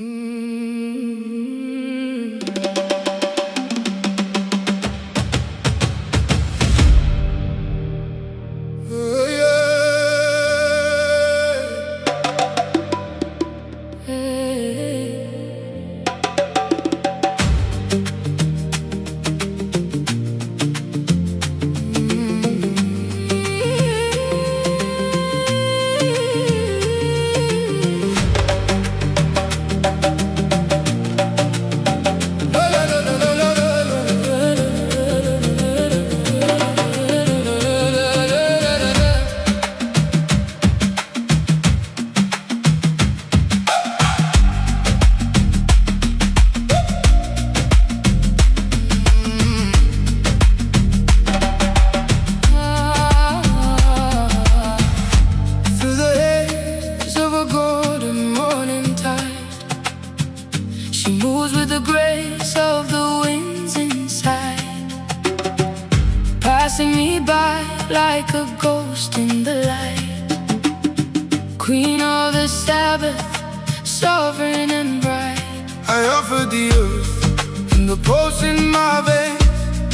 She moves with the grace of the winds inside, passing me by like a ghost in the light. Queen of the Sabbath, sovereign and bright. I offer the earth and the pulse in my veins.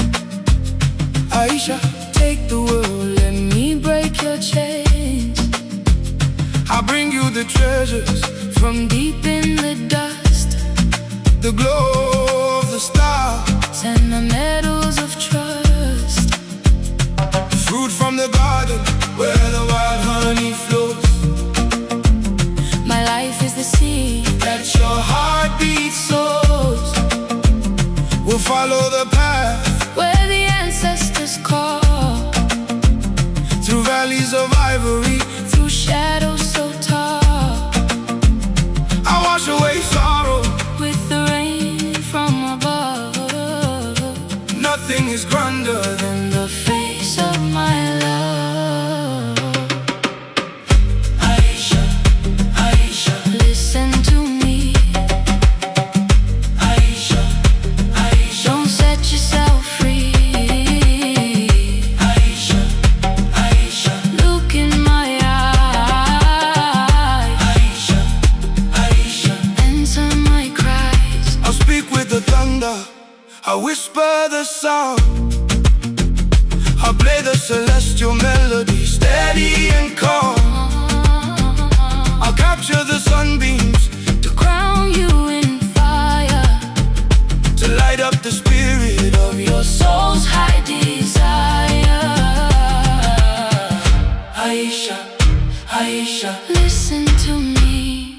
Aisha, take the world, let me break your chains. I bring you the treasures From deep in the dust, the glow of the stars, and the medals of trust. fruit from the garden where the wild honey flows. My life is the seed That your heartbeat sows. We'll follow the path where the ancestors call, through valleys of ivory. through shadows so tall. I wash away sorrow. With the rain from above, Nothing is grander than in the face of my love. Aisha, Aisha, Listen to me, Aisha, Aisha, don't set yourself free. Aisha, Aisha, Look in my eyes, Aisha, Aisha. answer my cries. I'll speak with the thunder, I'll whisper the song, I'll play the celestial melody, steady and calm. I'll capture the sunbeams To crown you in fire, to light up the spirit of your soul's high desire. Aisha, Aisha, Listen to me,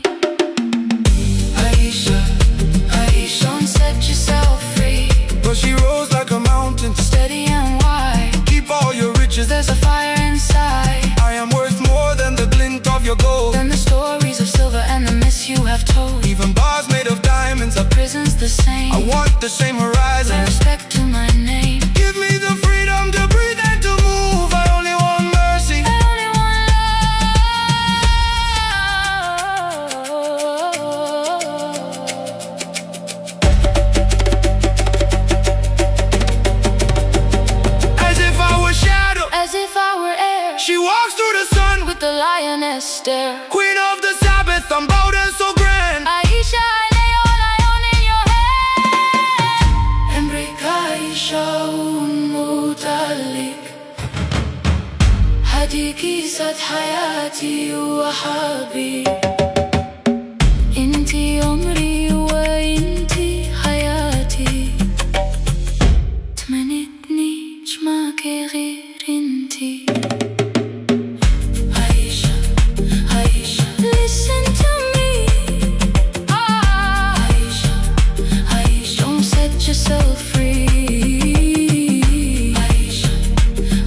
Aisha, Aisha. don't set yourself free. But she rose like a mountain, Steady and wide, keep all your riches. there's a fire inside. I am worth more than the glint of your gold. Than the stories of silver and the myths you have told. Even bars made of diamonds are. Prisons the same, I want the same horizon. pay respect to my name. Give me the freedom to breathe and to move. I only want mercy. I only want love. As if I were shadow, As if I were air, she walks through the sun. with the lioness stare. Queen of the Sabbath, I'm bold and so grand. Aisha, I lay all I own in your hand. Embrek Aisha متعلق هديكي صد حياتي وحبي. انتي عمري وانتي حياتي. تمنيتني جمعك غير انتي. Aisha, Aisha, Listen to me, Aisha, Aisha. don't set yourself free.